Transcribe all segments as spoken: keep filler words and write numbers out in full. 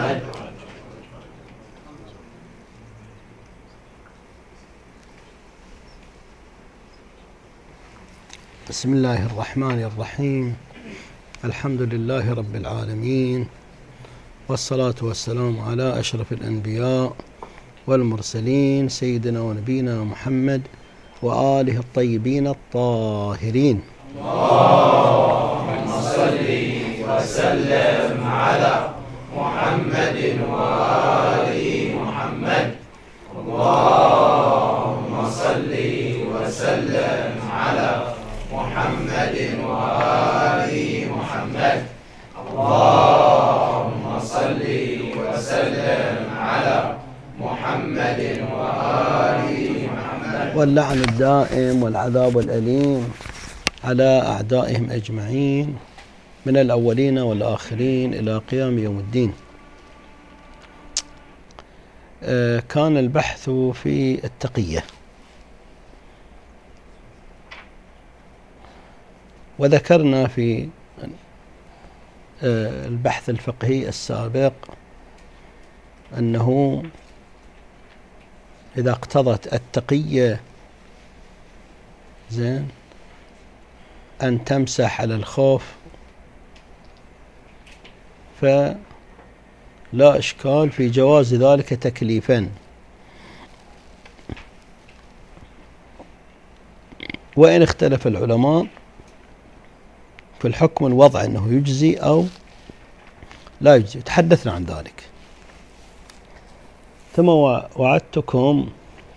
بسم الله الرحمن الرحيم. الحمد لله رب العالمين، والصلاة والسلام على أشرف الأنبياء والمرسلين سيدنا ونبينا محمد وآله الطيبين الطاهرين. اللهم صل وسلم على محمد وآل محمد. اللهم صل وسلم على محمد وآل محمد. اللهم صل وسلم على محمد وآل محمد. واللعن الدائم والعذاب الأليم على أعدائهم أجمعين من الأولين والآخرين إلى قيام يوم الدين. كان البحث في التقية، وذكرنا في البحث الفقهي السابق أنه إذا اقتضت التقية زين أن تمسح على الخوف فلا إشكال في جواز ذلك تكليفا، وإن اختلف العلماء في الحكم الوضع أنه يجزي أو لا يجزي، تحدثنا عن ذلك. ثم وعدتكم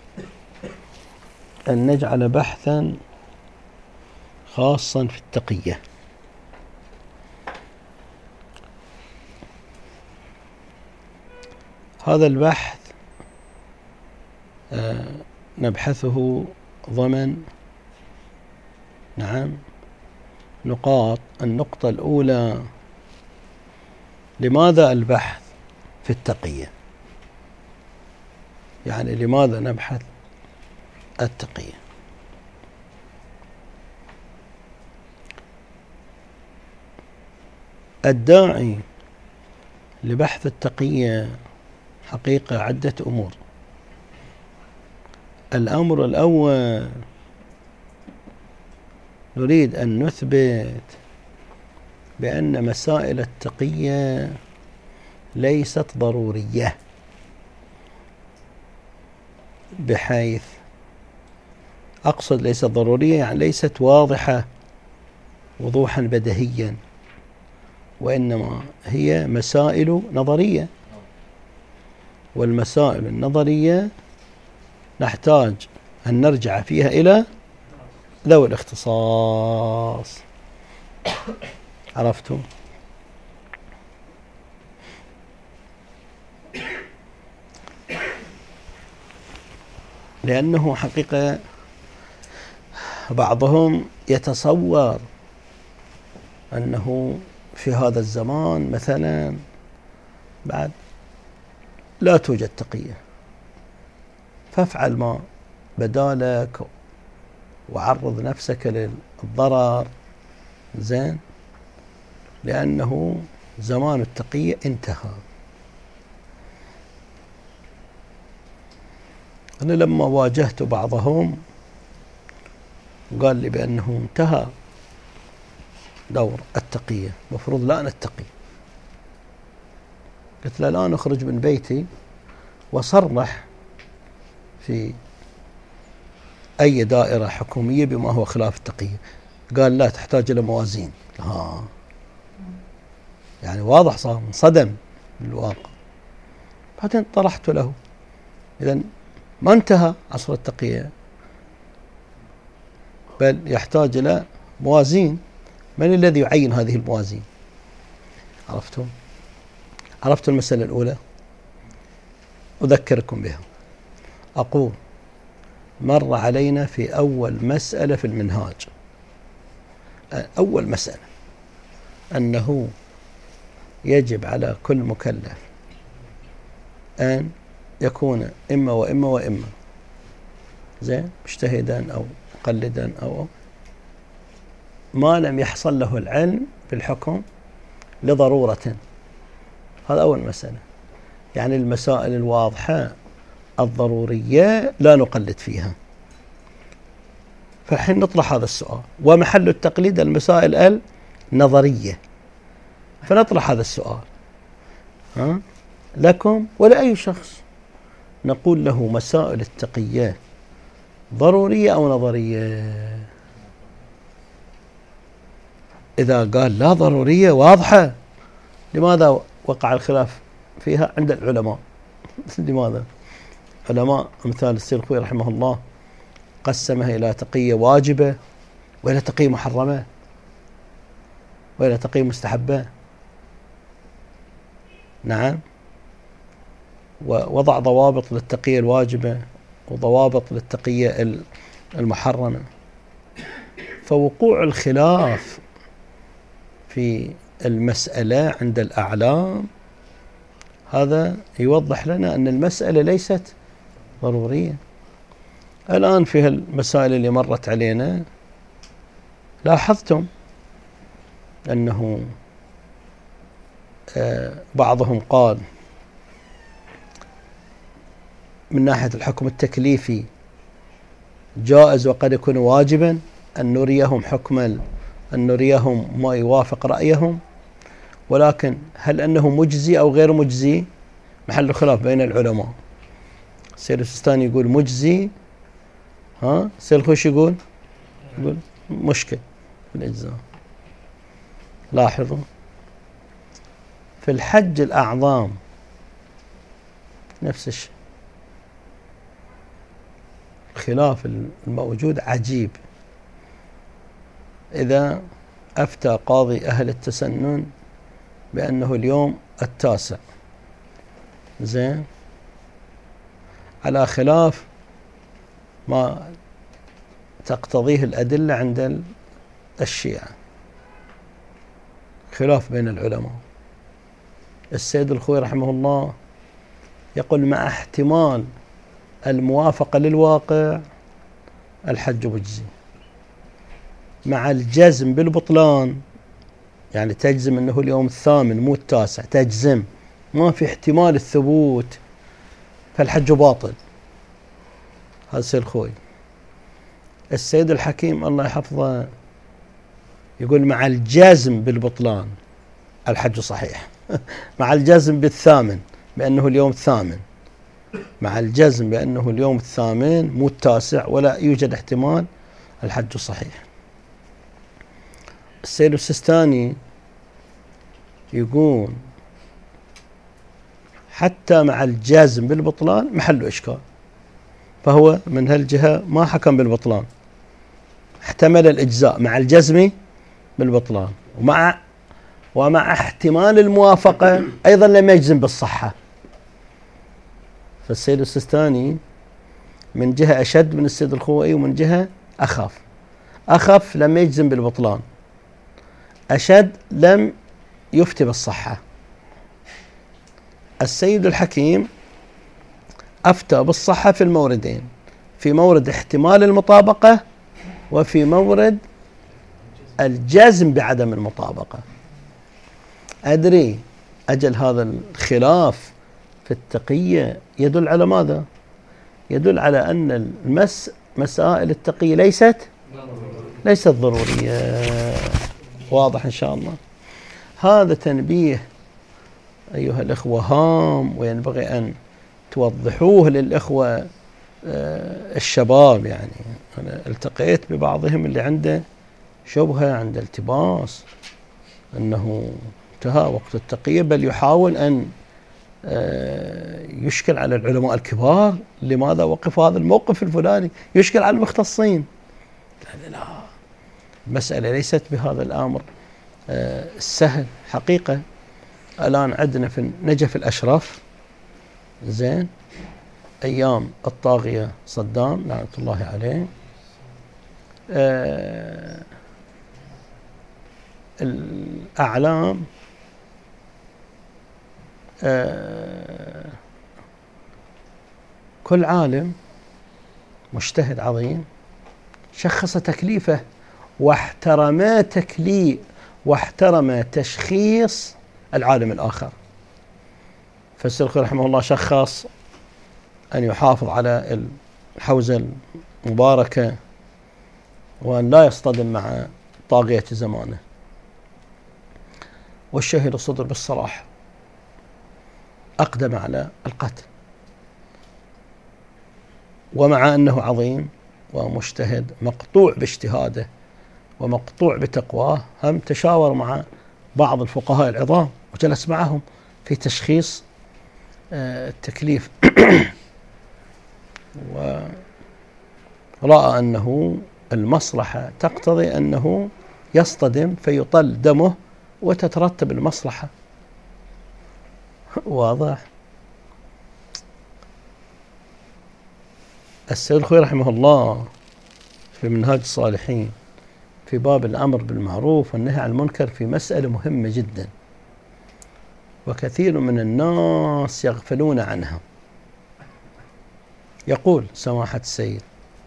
أن نجعل بحثا خاصا في التقية. هذا البحث آه نبحثه ضمن نعم نقاط. النقطة الأولى: لماذا البحث في التقية؟ يعني لماذا نبحث التقية؟ الداعي لبحث التقية حقيقة عدة أمور. الأمر الأول: نريد أن نثبت بأن مسائل التقية ليست ضرورية، بحيث أقصد ليست ضرورية يعني ليست واضحة وضوحا بديهيا، وإنما هي مسائل نظرية، والمسائل النظرية نحتاج أن نرجع فيها إلى ذوي الاختصاص. عرفتم؟ لأنه حقيقة بعضهم يتصور أنه في هذا الزمان مثلا بعد لا توجد تقية، فافعل ما بدالك وعرض نفسك للضرر زين، لأنه زمان التقية انتهى. أنا لما واجهت بعضهم قال لي بأنه انتهى دور التقية، مفروض لا نتقي. قلت له: لا نخرج من بيتي وصرح في أي دائرة حكومية بما هو خلاف التقية. قال: لا، تحتاج إلى موازين. ها يعني واضح، صار انصدم بالواقع. بعدين طرحت له: إذن ما انتهى عصر التقية، بل يحتاج إلى موازين. من الذي يعين هذه الموازين؟ عرفتم؟ عرفت المسألة الأولى؟ أذكركم بها. أقول: مر علينا في أول مسألة في المنهاج، أول مسألة، أنه يجب على كل مكلف أن يكون إما وإما وإما زين، مجتهدا أو مقلدا أو ما لم يحصل له العلم بالحكم لضرورة. هذا أول مسألة. يعني المسائل الواضحة الضرورية لا نقلد فيها. فالحين نطرح هذا السؤال، ومحل التقليد المسائل النظرية، فنطرح هذا السؤال ها لكم ولأي شخص، نقول له مسائل التقية ضرورية أو نظرية؟ إذا قال لا ضرورية واضحة، لماذا وقع الخلاف فيها عند العلماء؟ لماذا؟ علماء أمثال السيد الخوئي رحمه الله قسمها إلى تقية واجبة وإلى تقية محرمة وإلى تقية مستحبة. نعم، ووضع ضوابط للتقية الواجبة وضوابط للتقية المحرمة. فوقوع الخلاف في المسألة عند الأعلام هذا يوضح لنا أن المسألة ليست ضرورية. الآن في المسائل اللي مرت علينا لاحظتم أنه بعضهم قال من ناحية الحكم التكليفي جائز وقد يكون واجبا أن نريهم حكم أن نريهم ما يوافق رأيهم، ولكن هل أنه مجزي أو غير مجزي محل خلاف بين العلماء. السيد السيستاني يقول مجزي، ها السيد الخوئي يقول يقول مشكل بالإجزاء. لاحظوا في الحج الأعظام نفس الشيء، الخلاف الموجود عجيب. إذا أفتى قاضي أهل التسنن بأنه اليوم التاسع، زين، على خلاف ما تقتضيه الأدلة عند الشيعة، خلاف بين العلماء. السيد الخوئي رحمه الله يقول مع احتمال الموافقة للواقع الحج مجزي، مع الجزم بالبطلان، يعني تجزم أنه اليوم الثامن مو التاسع، تجزم ما في احتمال الثبوت، فالحج باطل. هذا السيد الخوئي. السيد الحكيم الله يحفظه يقول مع الجزم بالبطلان الحج صحيح مع الجزم بالثامن بأنه اليوم الثامن، مع الجزم بأنه اليوم الثامن مو التاسع ولا يوجد احتمال، الحج صحيح. السيد السيستاني يقول حتى مع الجازم بالبطلان محل إشكال، فهو من هالجهة ما حكم بالبطلان، احتمل الإجزاء مع الجزم بالبطلان، ومع ومع احتمال الموافقة أيضا لم يجزم بالصحة. فالسيد السيستاني من جهة أشد من السيد الخوئي ومن جهة أخف. أخف لم يجزم بالبطلان، أشد لم يفتي بالصحة. السيد الحكيم أفتى بالصحة في الموردين، في مورد احتمال المطابقة وفي مورد الجزم بعدم المطابقة. أدري أجل هذا الخلاف في التقية يدل على ماذا؟ يدل على أن المس مسائل التقية ليست ليست ضرورية. واضح إن شاء الله. هذا تنبيه أيها الإخوة هام، وينبغي أن توضحوه للإخوة الشباب. يعني أنا التقيت ببعضهم اللي عنده شبهة، عنده التباس أنه انتهى وقت التقية، بل يحاول أن يشكل على العلماء الكبار لماذا وقف هذا الموقف الفلاني، يشكل على المختصين. لا، المسألة ليست بهذا الأمر السهل حقيقة. الآن عندنا في نجف الأشرف، زين، أيام الطاغية صدام لعنة الله عليه، آه الأعلام آه كل عالم مجتهد عظيم شخص تكليفه واحترم تكليف واحترم تشخيص العالم الآخر. فالسلخي رحمه الله شخص أن يحافظ على الحوزة المباركة وأن لا يصطدم مع طاغية زمانه، والشهيد الصدر بالصراحة أقدم على القتل، ومع أنه عظيم ومجتهد مقطوع باجتهاده ومقطوع بتقواه، هم تشاور مع بعض الفقهاء العظام وجلس معهم في تشخيص التكليف ورأى أنه المصلحة تقتضي أنه يصطدم فيطل دمه وتترتب المصلحة. واضح؟ السلخي رحمه الله في منهاج الصالحين في باب الأمر بالمعروف والنهي عن المنكر في مسألة مهمة جدا وكثير من الناس يغفلون عنها. يقول سماحة السيد: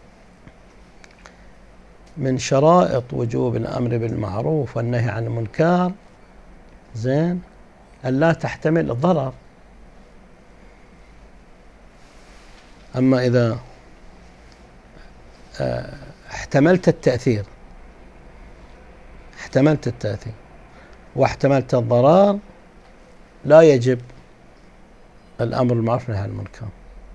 من شرائط وجوب الأمر بالمعروف والنهي عن المنكر زين أن لا تحتمل الضرر. أما إذا احتملت التأثير احتملت التأثير واحتملت الضرر لا يجب الأمر بالمعروف والنهي عن المنكر.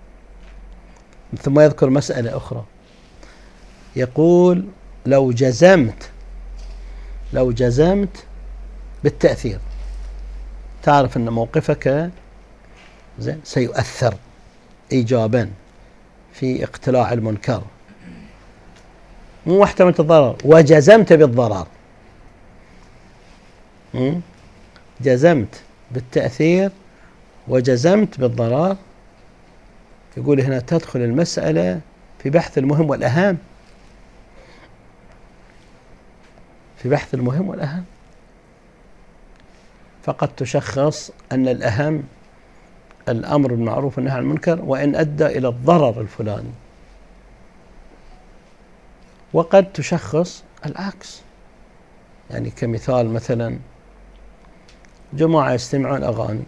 ثم يذكر مسألة أخرى، يقول: لو جزمت لو جزمت بالتأثير تعرف أن موقفك زين سيؤثر إيجابا في اقتلاع المنكر، مو احتملت الضرر وجزمت بالضرر، جزمت بالتأثير وجزمت بالضرر. يقول هنا تدخل المسألة في بحث المهم والأهم في بحث المهم والأهم فقد تشخص أن الأهم الأمر بالمعروف والنهي عن المنكر وإن أدى إلى الضرر الفلاني، وقد تشخص العكس. يعني كمثال مثلا جماعة يستمعون أغاني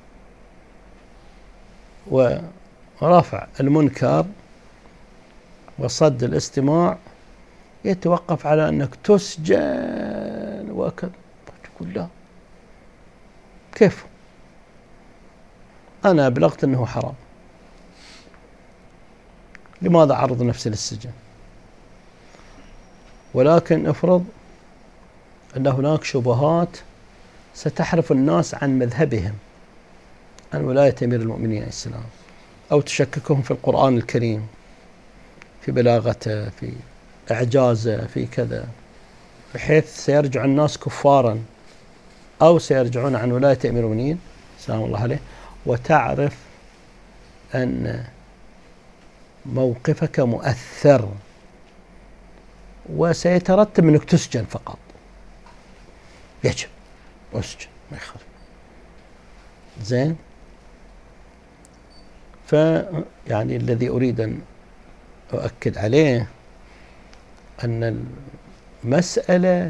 ورفع المنكر وصد الاستماع يتوقف على أنك تسجن وكذا. تقول لا، كيف؟ أنا أبلغت أنه حرام، لماذا عرض نفسي للسجن؟ ولكن افرض أن هناك شبهات ستحرف الناس عن مذهبهم، عن ولاية أمير المؤمنين عليه السلام، أو تشككهم في القرآن الكريم، في بلاغته، في إعجازه، في كذا، بحيث سيرجع الناس كفارا أو سيرجعون عن ولاية أمير المؤمنين سلام الله عليه، وتعرف أن موقفك مؤثر وسيترتب منك تسجن فقط. يجب أسجن ما يخالف. زين. فيعني الذي أريد أن أؤكد عليه أن المسألة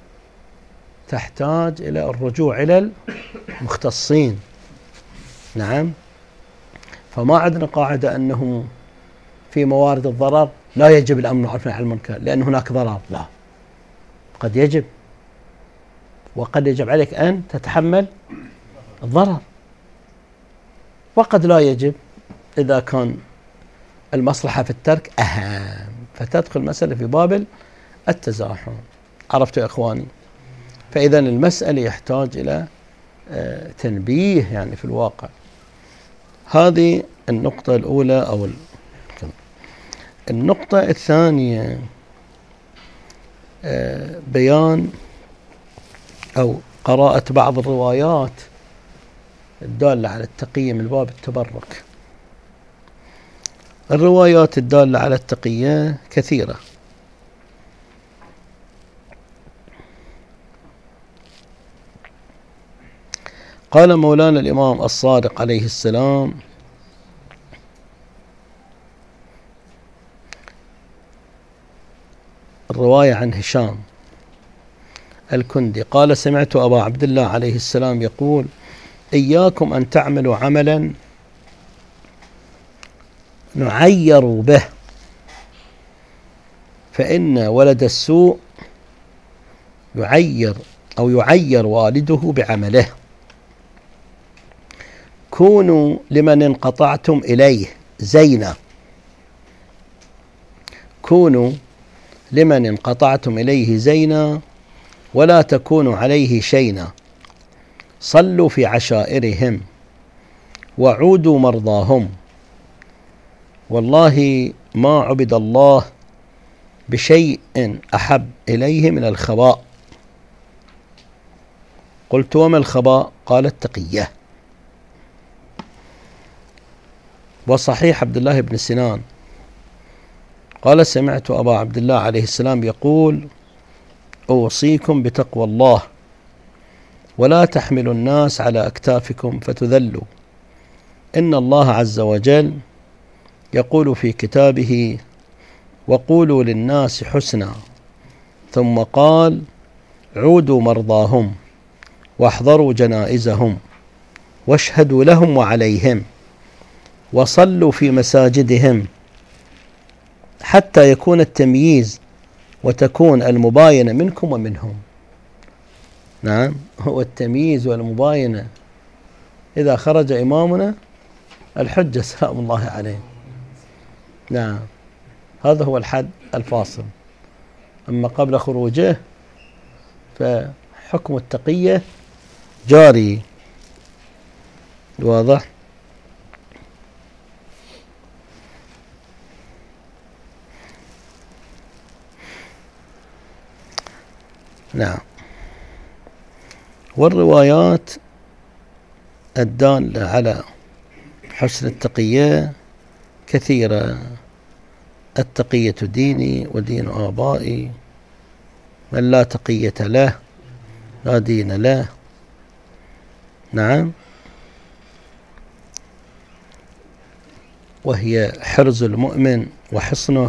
تحتاج إلى الرجوع إلى المختصين. نعم. فما عندنا قاعدة أنه في موارد الضرر لا يجب الأمر بالمعروف والنهي عن المنكر لأن هناك ضرر. لا، قد يجب، وقد يجب عليك أن تتحمل الضرر، وقد لا يجب إذا كان المصلحة في الترك أهم، فتدخل مسألة في باب التزاحم. عرفتوا يا إخواني؟ فإذا المسألة يحتاج إلى تنبيه يعني في الواقع. هذه النقطة الأولى. أو النقطة الثانية بيان أو قراءة بعض الروايات الدالة على التقية من باب التبرك. الروايات الدالة على التقية كثيرة، قال مولانا الإمام الصادق عليه السلام: الرواية عن هشام الكندي قال: سمعت أبا عبد الله عليه السلام يقول: إياكم أن تعملوا عملا نعير به، فإن ولد السوء يعير أو يعير والده بعمله. كونوا لمن انقطعتم إليه زينا، كونوا لمن انقطعتم إليه زينا ولا تكونوا عليه شينا. صلوا في عشائرهم وعودوا مرضاهم. والله ما عبد الله بشيء أحب إليه من الخباء. قلت وما الخباء؟ قال التقية. وصحيح عبد الله بن سنان قال سمعت أبا عبد الله عليه السلام يقول أوصيكم بتقوى الله ولا تحملوا الناس على أكتافكم فتذلوا. إن الله عز وجل يقول في كتابه وقولوا للناس حسنا، ثم قال عودوا مرضاهم واحضروا جنائزهم واشهدوا لهم وعليهم وصلوا في مساجدهم، حتى يكون التمييز وتكون المباينة منكم ومنهم. نعم، هو التمييز والمباينة. إذا خرج إمامنا الحجة سلام الله عليه، نعم، هذا هو الحد الفاصل. أما قبل خروجه فحكم التقية جاري. واضح؟ نعم. والروايات الدالة على حسن التقية كثيرة. التقية ديني ودين آبائي، من لا تقية له لا دين له. نعم. وهي حرز المؤمن وحصنه.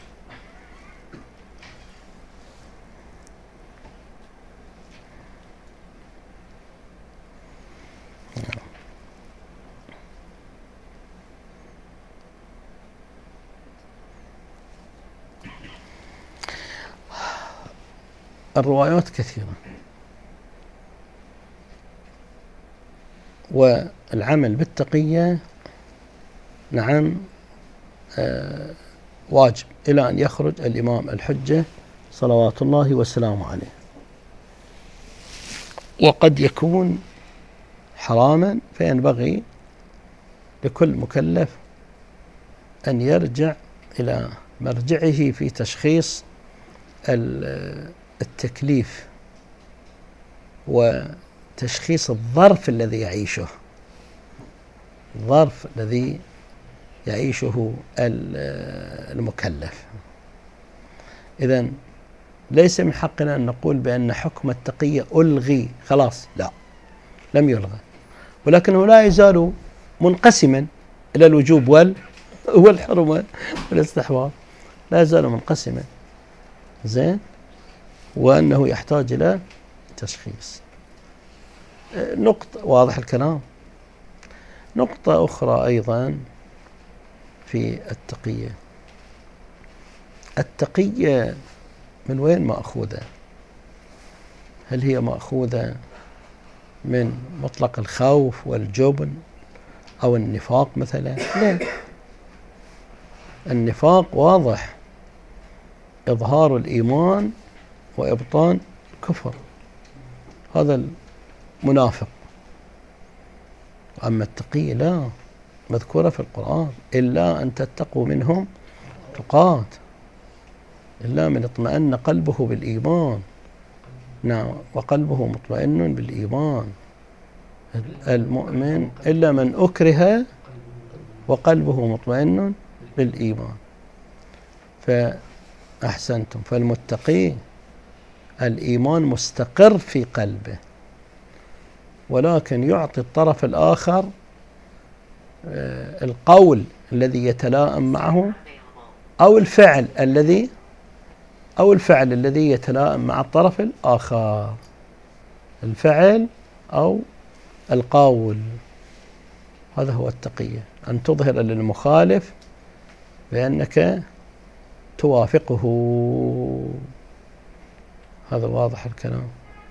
الروايات كثيرة، والعمل بالتقية نعم آه واجب إلى أن يخرج الإمام الحجة صلوات الله وسلامه عليه. وقد يكون حراما، فينبغي لكل مكلف أن يرجع إلى مرجعه في تشخيص التكليف وتشخيص الظرف الذي يعيشه، الظرف الذي يعيشه المكلف. إذن ليس من حقنا أن نقول بأن حكم التقية ألغي خلاص، لا، لم يلغى، ولكنه لا يزال منقسما إلى الوجوب والحرمة والاستحباب، لا يزال منقسما. زين، وأنه يحتاج إلى تشخيص. نقطة، واضح الكلام. نقطة أخرى أيضا في التقية، التقية من وين مأخوذة؟ هل هي مأخوذة من مطلق الخوف والجبن أو النفاق مثلا؟ لا، النفاق واضح، إظهار الإيمان وإبطان الكفر، هذا المنافق. أما التقي لا، مذكورة في القرآن إلا أن تتقوا منهم تقات، إلا من اطمأن قلبه بالإيمان. نعم، وقلبه مطمئن بالإيمان. المؤمن إلا من أكره وقلبه مطمئن بالإيمان. فأحسنتم، فالمتقي الإيمان مستقر في قلبه، ولكن يعطي الطرف الآخر القول الذي يتلائم معه أو الفعل الذي أو الفعل الذي يتلائم مع الطرف الآخر، الفعل أو القول. هذا هو التقية، أن تظهر للمخالف بأنك توافقه. هذا واضح الكلام.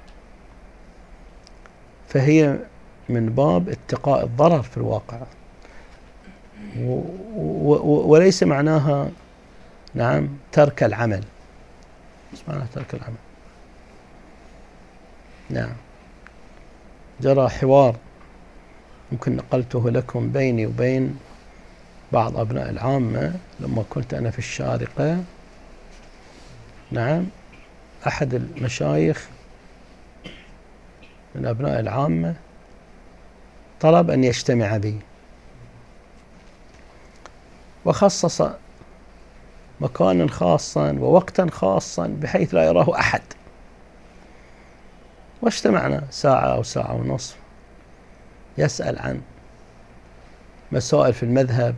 فهي من باب اتقاء الضرر في الواقع، و و وليس معناها نعم ترك العمل. مش معناها ترك العمل. نعم. جرى حوار يمكن نقلته لكم بيني وبين بعض أبناء العامة لما كنت أنا في الشارقة. نعم. أحد المشايخ من أبناء العامة طلب أن يجتمع بي، وخصص مكانا خاصا ووقتا خاصا بحيث لا يراه أحد. واجتمعنا ساعة أو ساعة ونصف، يسأل عن مسائل في المذهب،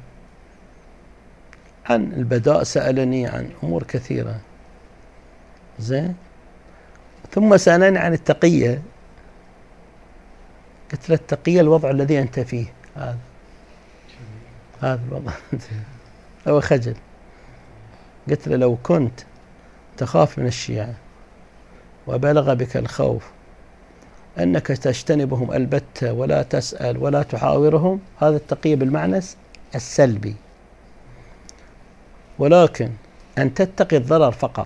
عن البداء سألني عن أمور كثيرة. زين. ثم سألني عن التقية. قلت له التقية الوضع الذي أنت فيه، هذا هذا الوضع. هو خجل. قلت له لو كنت تخاف من الشيعة وبلغ بك الخوف أنك تجتنبهم البتة ولا تسأل ولا تحاورهم، هذا التقية بالمعنى السلبي. ولكن أن تتقي الضرر فقط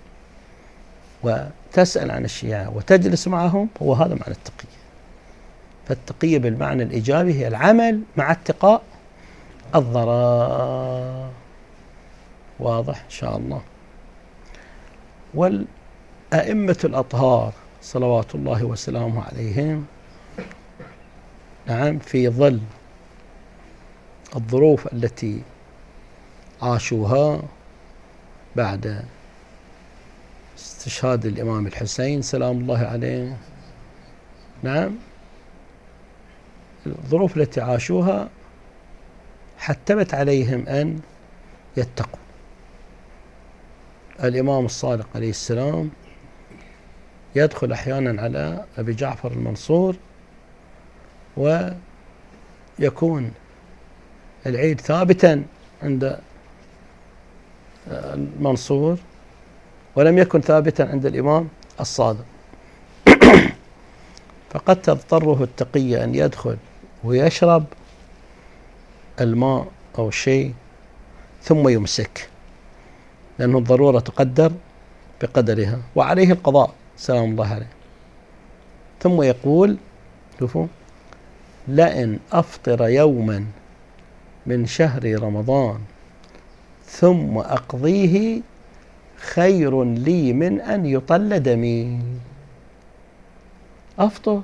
وتسأل عن الشيعة وتجلس معهم، هو هذا معنى التقية. فالتقية بالمعنى الإيجابي هي العمل مع اتقاء الضرر. واضح إن شاء الله. والأئمة الأطهار صلوات الله وسلامه عليهم، نعم، في ظل الظروف التي عاشوها بعد استشهاد الإمام الحسين سلام الله عليه، نعم، الظروف التي عاشوها حتمت عليهم أن يتقوا. الإمام الصادق عليه السلام يدخل أحيانا على أبي جعفر المنصور ويكون العيد ثابتا عند المنصور ولم يكن ثابتا عند الإمام الصادق. فقد تضطره التقية أن يدخل ويشرب الماء أو شيء ثم يمسك، لأنه الضرورة تقدر بقدرها وعليه القضاء سلام الله عليه. ثم يقول شوفوا: لئن أفطر يوما من شهر رمضان ثم أقضيه خير لي من أن يطل دمي. أفطر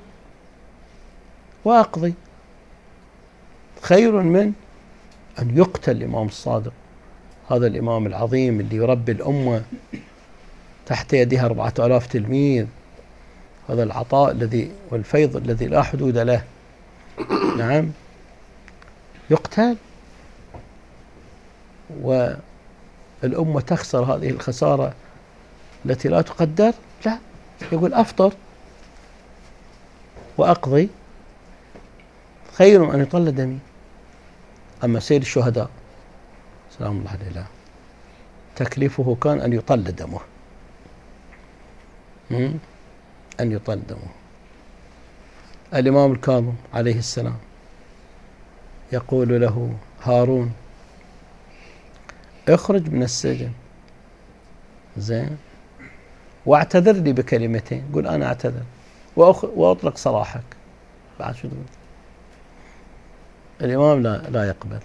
وأقضي خير من أن يقتل الإمام الصادق، هذا الإمام العظيم اللي يربي الأمة تحت يدها أربعة آلاف تلميذ، هذا العطاء الذي والفيض الذي لا حدود له، نعم، يقتل والأمة تخسر هذه الخسارة التي لا تقدر. لا، يقول أفطر وأقضي خير من أن يطل دمي. أما سيد الشهداء سلام الله عليه لا، تكليفه كان أن يطل دمه، أن يطل دمه. الإمام الكاظم عليه السلام يقول له هارون: اخرج من السجن، زين، واعتذر لي بكلمتين. قل أنا أعتذر وأطلق سراحك. بعد شو تقول؟ الإمام لا لا يقبل.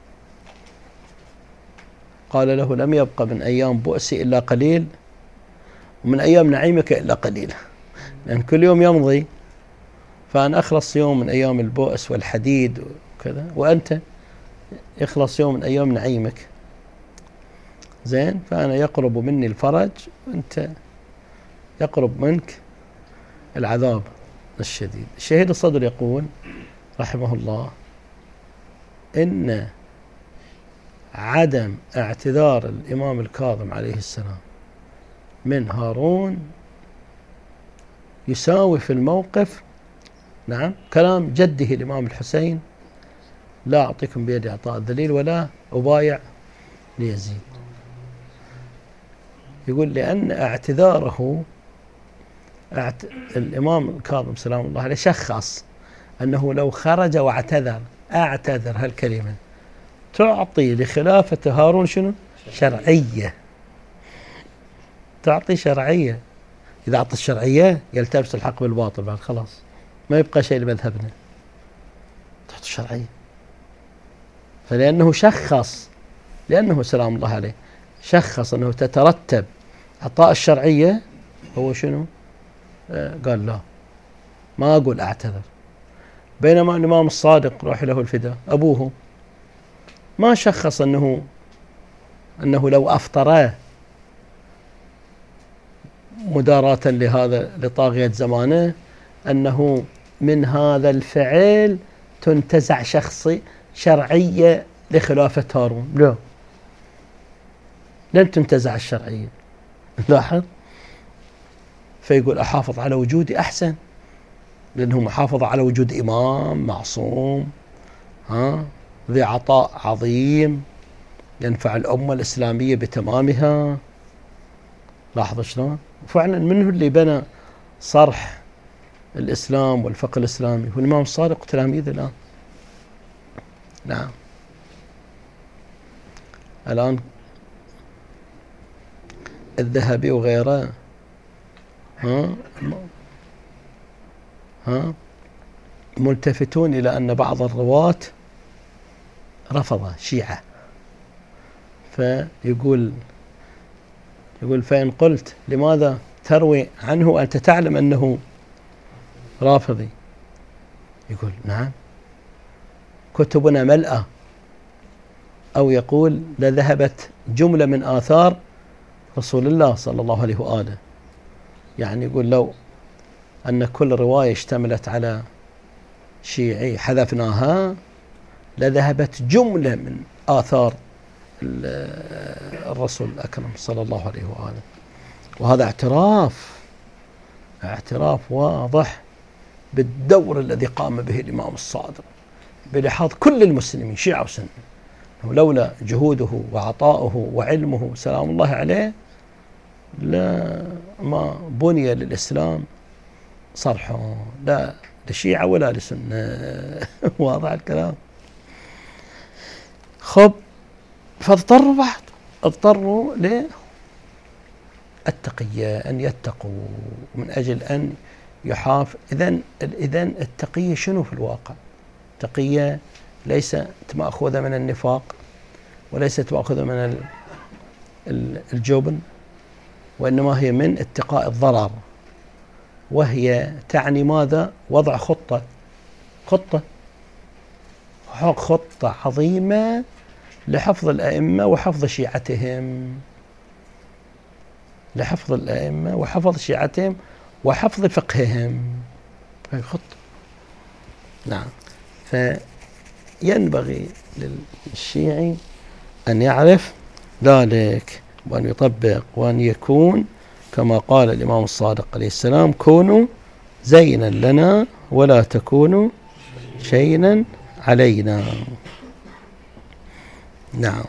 قال له: لم يبق من أيام بؤسي إلا قليل، ومن أيام نعيمك إلا قليل، لأن كل يوم يمضي، فأنا أخلص يوم من أيام البؤس والحديد وكذا، وأنت يخلص يوم من أيام نعيمك، زين، فأنا يقرب مني الفرج وأنت يقرب منك العذاب الشديد. الشهيد الصدر يقول رحمه الله: إن عدم اعتذار الإمام الكاظم عليه السلام من هارون يساوي في الموقف نعم كلام جده الإمام الحسين: لا أعطيكم بيدي إعطاء الذليل ولا أبايع ليزيد. يقول لأن اعتذاره اعت... الإمام الكاظم سلام الله عليه شخص أنه لو خرج واعتذر، أعتذر هالكلمة تعطي لخلافة هارون شنو؟ شرعية. تعطي شرعية. إذا أعطي الشرعية يلتبس الحق بالباطل بعد خلاص ما يبقى شيء لمذهبنا. تعطي الشرعية. فلأنه شخص، لأنه سلام الله عليه شخص أنه تترتب إعطاء الشرعية، هو شنو؟ آه قال لا ما أقول أعتذر. بينما الإمام الصادق روح له الفداء أبوه ما شخص أنه أنه لو أفطره مداراة لهذا لطاغية زمانه أنه من هذا الفعل تنتزع شخصي شرعية لخلافة هارون. لا، لن تنتزع الشرعية. لاحظ. فيقول أحافظ على وجودي أحسن، لأنه محافظة على وجود إمام معصوم ها ذي عطاء عظيم ينفع الأمة الإسلامية بتمامها. لاحظ شلون؟ فعلا منه اللي بنى صرح الإسلام والفقه الإسلامي هو الإمام الصادق وتلاميذه الآن. نعم. الآن الذهبي وغيره ها ها ملتفتون إلى أن بعض الرواة رفض شيعة، فيقول يقول فإن قلت لماذا تروي عنه وأنت تعلم أنه رافضي؟ يقول نعم كتبنا ملأة. أو يقول لذهبت جملة من آثار رسول الله صلى الله عليه وآله. يعني يقول لو أن كل رواية اشتملت على شيعي حذفناها لذهبت جملة من آثار الرسول الأكرم صلى الله عليه وآله. وهذا اعتراف اعتراف واضح بالدور الذي قام به الإمام الصادق بلحاظ كل المسلمين شيعة وسنة. لولا جهوده وعطاؤه وعلمه سلام الله عليه لا ما بني للإسلام صرحه لا لشيعة ولا لسنة. واضح الكلام. خب فاضطروا بعد اضطروا للتقية أن يتقوا من أجل أن يحاف. إذن إذن التقية شنو في الواقع؟ التقية ليست مأخوذة من النفاق وليست مأخوذة من الجبن، وإنما هي من اتقاء الضرر، وهي تعني ماذا؟ وضع خطة خطة خطة عظيمة لحفظ الأئمة وحفظ شيعتهم لحفظ الأئمة وحفظ شيعتهم وحفظ فقههم. هاي خطة. نعم. فينبغي للشيعي أن يعرف ذلك وأن يطبق وأن يكون كما قال الإمام الصادق عليه السلام: كونوا زينا لنا ولا تكونوا شينا علينا. نعم.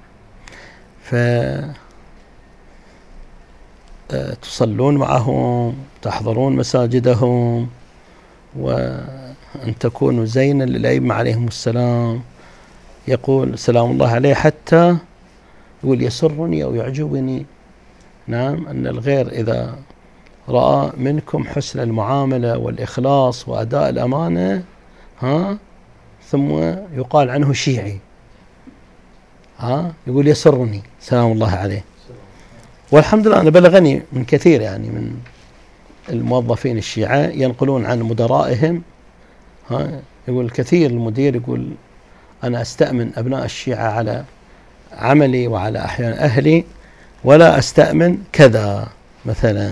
فتصلون معهم، تحضرون مساجدهم، وأن تكونوا زينا للأئمة عليهم السلام. يقول سلام الله عليه حتى يقول يسرني أو يعجبني نعم أن الغير إذا رأى منكم حسن المعاملة والإخلاص وأداء الأمانة ها ثم يقال عنه شيعي ها يقول يسرني سلام الله عليه. والحمد لله أنا بلغني من كثير يعني من الموظفين الشيعة ينقلون عن مدرائهم ها يقول الكثير المدير يقول أنا أستأمن أبناء الشيعة على عملي وعلى أحيان أهلي ولا أستأمن كذا مثلا.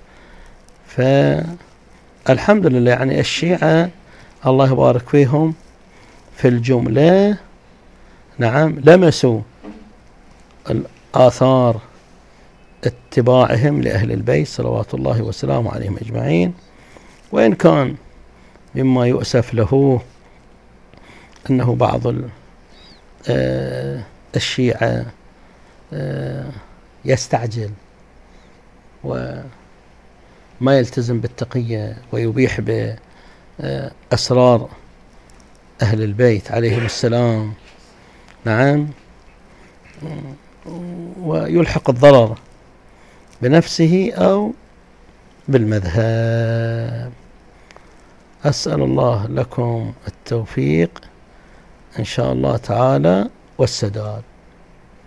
فالحمد لله يعني الشيعة الله يبارك فيهم في الجملة نعم لمسوا الآثار اتباعهم لأهل البيت صلوات الله وسلامه عليهم أجمعين، وإن كان مما يؤسف له أنه بعض الشيعة يستعجل وما يلتزم بالتقية ويبيح بأسرار أهل البيت عليهم السلام، نعم، ويلحق الضرر بنفسه أو بالمذهب. أسأل الله لكم التوفيق إن شاء الله تعالى والسداد.